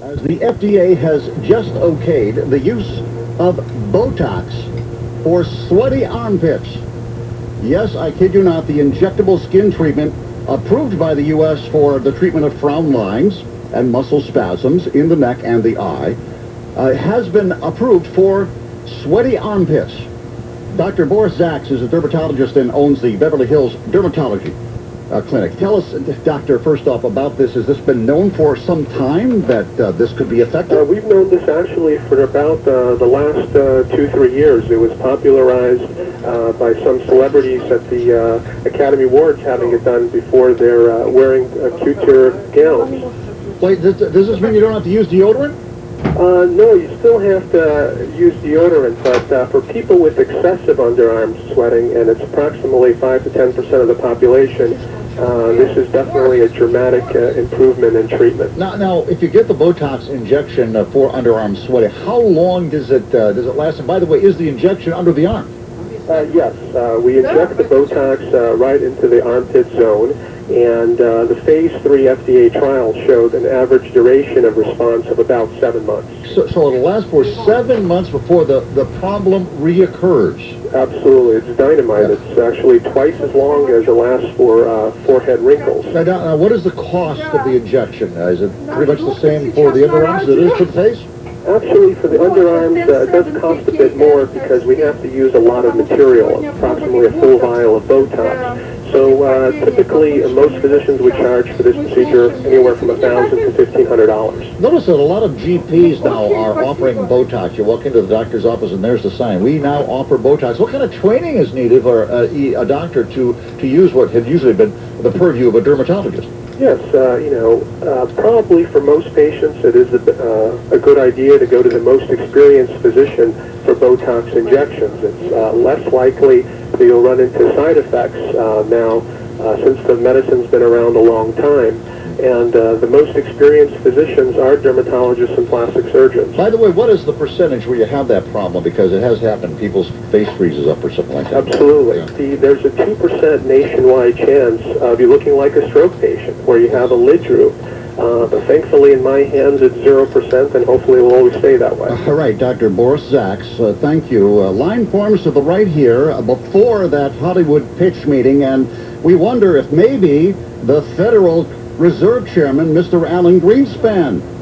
As the FDA has just okayed the use of Botox for sweaty armpits. Yes, I kid you not, the injectable skin treatment approved by the U.S. for the treatment of frown lines and muscle spasms in the neck and the eye has been approved for sweaty armpits. Dr. Boris Zaks is a dermatologist and owns the Beverly Hills Dermatology Clinic. Tell us, Doctor, first off, about this. Has this been known for some time that this could be effective? We've known this actually for about the last 2-3 years. It was popularized by some celebrities at the Academy Awards having it done before they're wearing couture gowns. Wait, does this mean you don't have to use deodorant? No, you still have to use deodorant, but for people with excessive underarm sweating, and it's approximately 5 to 10% of the population, this is definitely a dramatic improvement in treatment. Now, if you get the Botox injection for underarm sweating, how long does it last? And by the way, is the injection under the arm? Yes, we inject the Botox right into the armpit zone, and the Phase 3 FDA trial showed an average duration of response of about 7 months. So it'll last for 7 months before the problem reoccurs. Absolutely. It's dynamite. Yeah. It's actually twice as long as it lasts for forehead wrinkles. Now, what is the cost of the injection? Is it pretty much the same for the underarms as it is for the face? Actually, for the underarms, it does cost a bit more because we have to use a lot of material, approximately a full vial of Botox. So typically, most physicians would charge for this procedure anywhere from $1,000 to $1,500. Notice that a lot of GPs now are offering Botox. You walk into the doctor's office and there's the sign. We now offer Botox. What kind of training is needed for a doctor to use what had usually been the purview of a dermatologist? Yes, probably for most patients it is a good idea to go to the most experienced physician for Botox injections. It's less likely that you'll run into side effects now since the medicine's been around a long time. And the most experienced physicians are dermatologists and plastic surgeons. By the way, what is the percentage where you have that problem? Because it has happened. People's face freezes up or something like that. Absolutely. Yeah. There's a 2% nationwide chance of you looking like a stroke patient where you have a lid droop. But thankfully, in my hands, it's 0%, and hopefully it will always stay that way. All right, Dr. Boris Zaks, thank you. Line forms to the right here before that Hollywood pitch meeting, and we wonder if maybe the Federal Reserve Chairman, Mr. Alan Greenspan,